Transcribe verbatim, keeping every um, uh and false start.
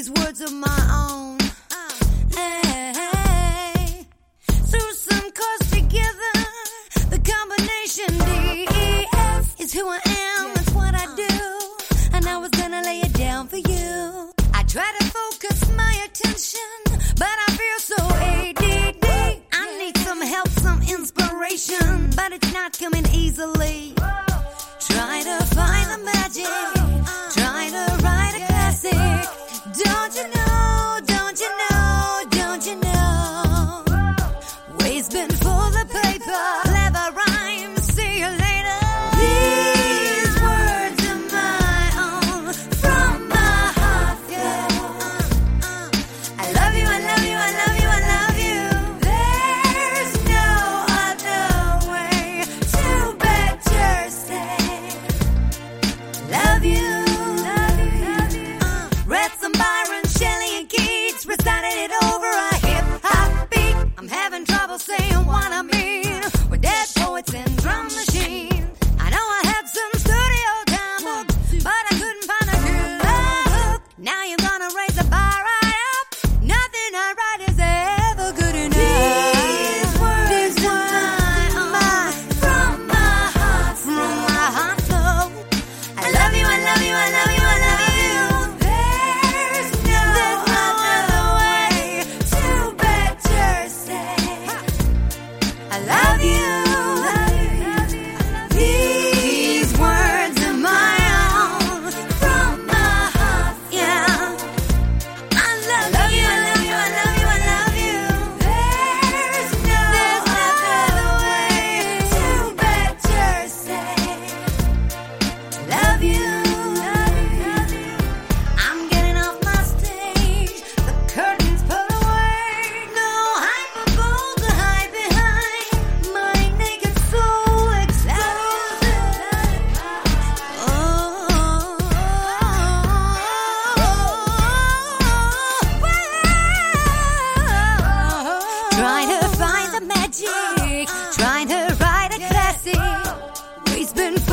these words of my own. Hey, hey. Through some chords together, the combination D E F is who I am, that's what I do. And I was gonna lay it down for you. I try to focus my attention, but I feel so A D D. I need some help, some inspiration, but it's not coming easily. Try to find the magic, try to write a classic. Don't you know, don't you know, don't you know? Waste bin for the paper, clever rhymes, see you later. These words are my own, from my heart, girl. I love you, I love you, I love you, I love you. There's no other way to better say love you. Read some Byron, Shelley, and Keats, recited it over a hip-hop beat. I'm having trouble saying what I mean with dead poets and drum machine. I know I had some studio time, but I couldn't find a good hook. Now you're gonna raise the bar right up. Nothing I write is ever good enough. These words are mine, from my heart, from my heart flow. I love you, I love you, I love you, I love you. I love you. These words are my own, from my heart. Yeah. I love you, I love you, I love you, I love you. There's no, other way to better say love you. I'm getting off my stage, the curtains put away. No hyperbole to hide behind. My naked soul exposed. Oh, trying to find the magic, trying to write a classic. Waste bin